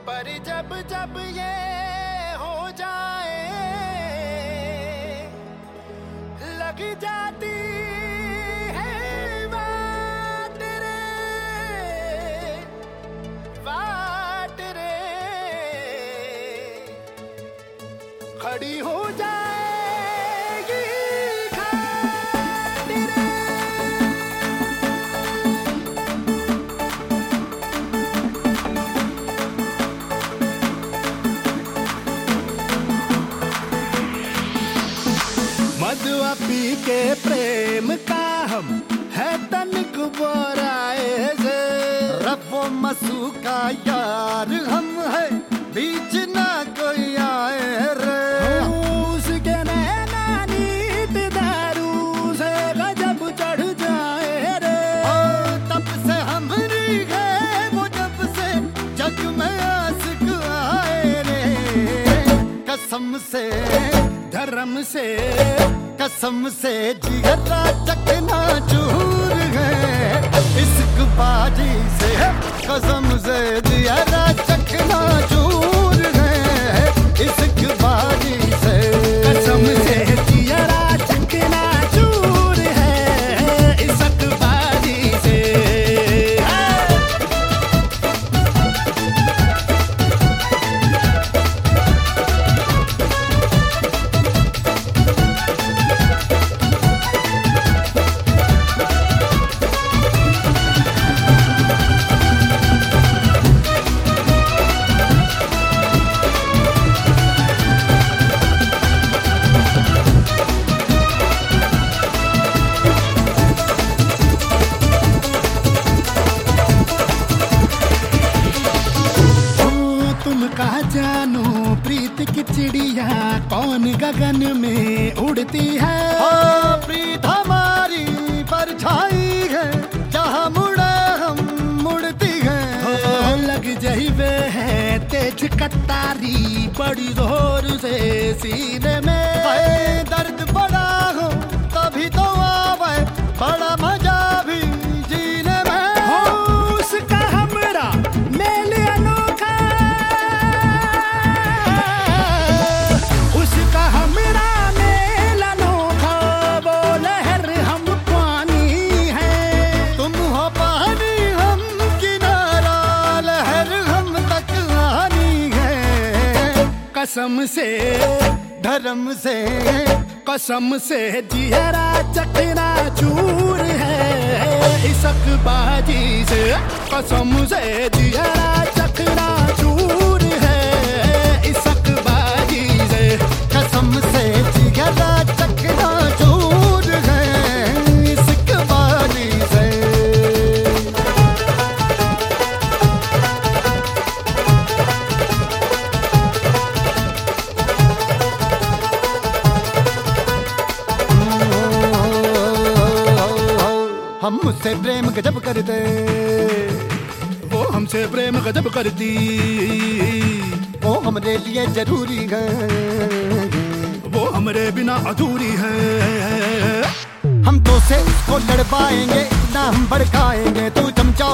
पर जब जब ये हो जाए लग जाती है वाट रे खड़ी हो जाएगी खाट रे। मदुआ पी के प्रेम का हम है तनिक बोराए से रब्बो मसू का यार हम है बीच ना कोई आए रे। उसके नैना नीत दारू से गजब चढ़ जाए रे। तब से हमरी है वो जब से जग में आशिक आए रे। कसम से धर्म से कसम से जिगरा चकना चूर है इश्क बाजी से कसम से जिगरा चकना चूर है इश्क बाजी से कसम से जिगरा चकना चूर है इश्क बाजी से। कहा जानो प्रीत की चिड़िया कौन गगन में उड़ती है। प्रीत हमारी परछाई है जहाँ मुड़े हम मुड़ती है। लग जाइबे है तेज कतारी बड़ी जोर से सीने में। दर्द बड़ा हो तभी तो आवे बड़ा मजा भी जीने में। उसका हमरा मेल अनोखा कसम से धर्म से कसम से जियरा चकना चूर है इश्क बाजी से। कसम से जियरा चकना चूर है इश्क बाजी से। कसम से जियरा चकना चूर है इश्क बाजी से। हम मुझसे प्रेम गजब करते वो हमसे प्रेम गजब करती। वो हमरे लिए जरूरी है वो हमरे बिना अधूरी है। हम तो से उसको लड़ पाएंगे ना हम भड़काएंगे। तू चमचा